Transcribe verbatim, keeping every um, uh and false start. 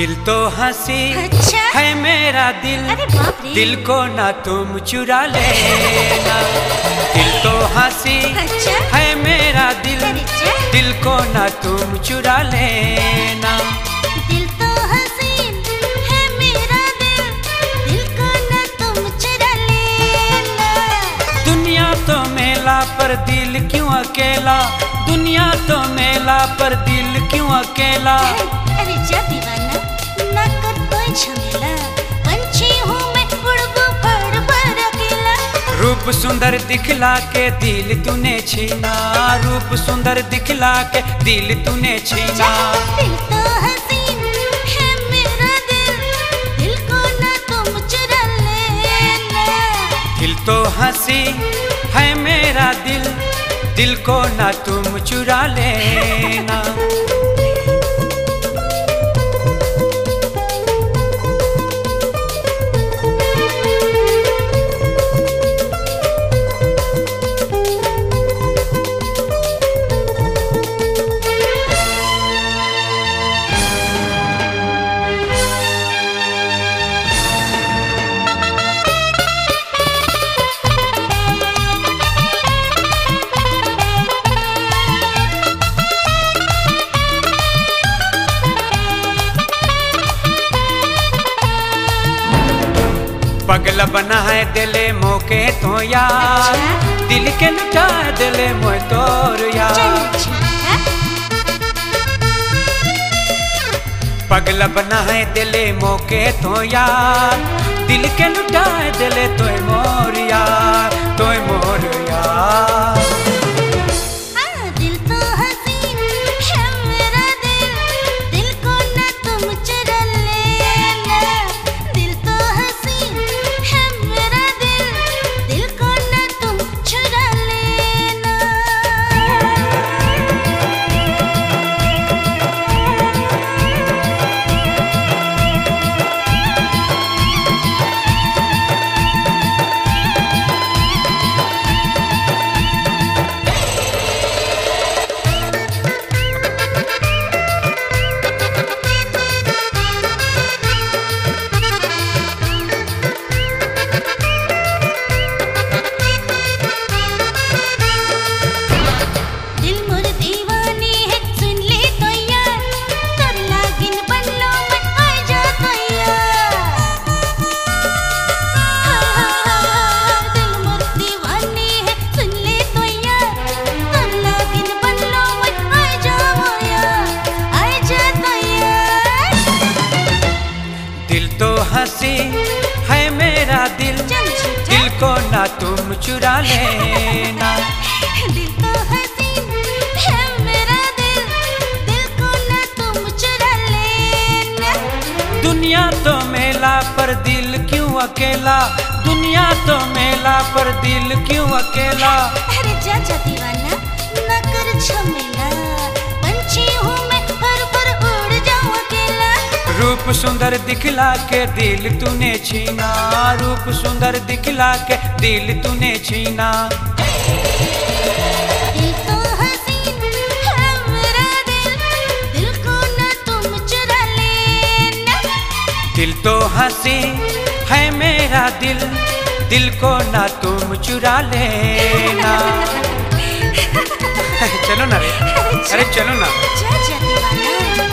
दिल तो हंसी अच्छा? है मेरा दिल, अरे बाप रे। दिल को ना तुम चुरा लेना। दिल तो हंसी अच्छा? है मेरा दिल, अरे जा। दिल को ना तुम चुरा लेना। दिल तो हसीन है मेरा दिल, दिल को ना तुम चुरा लेना। दुनिया तो मेला पर दिल क्यों अकेला, दुनिया तो मेला पर दिल क्यों अकेला। अरे जा दीवाना, ना कर कोई झमेला, पंछी हूँ मैं उड़बू फड़ फड़ अकेला। रूप सुंदर दिखला के दिल तूने छीना, रूप सुंदर दिखला के दिल तूने छीना। दिल तो हसीन है मेरा दिल, दिल को ना तुम चुरा लेना। दिल तो हंसी है मेरा दिल, दिल को ना तुम चुरा लेना। पगला बना है दिले मौके तो यार, दिल के लुटा दिले मोह तोर यार। पगला बना है दिले मौके तो यार, दिल के लुटा दिले तोय मोर यार, तोय मोर यार। दिल तो हसीन है मेरा दिल, दिल को ना तुम चुरा लेना। दिल तो हसीन है मेरा दिल, दिल को ना तुम चुरा लेना। दिल मोर दीवानी है सुन ले तो यार, तोर लागिन बनलो मैं आ जा तो यार। दिल मोर दीवानी है सुन ले तो यार, तोर लागिन बनलो मैं आ जा यार, आ जा तो यार। दिल तो हंसी है मेरा दिल, चल झूठा। दिल को ना तुम चुरा लेना। दिल तो हसीन है मेरा दिल, दिल को ना तुम चुरा लेना। दुनिया तो मेला पर दिल क्यों अकेला, दुनिया तो मेला पर दिल क्यों अकेला। अरे जा जा दीवाना, ना कर झमेला, पंछी हूँ मैं पर पर उड़ जाऊँ अकेला। रूप सुंदर दिखला के दिल तूने छीना, रूप सुंदर दिखला के दिल तूने छीना। दिल तो हसीन है मेरा दिल, दिल को ना तुम चुरा लेना। दिल तो हंसी है मेरा दिल, दिल को ना तुम चुरा लेना। चलो ना रे, अरे चलो ना। जा जा दीवाना।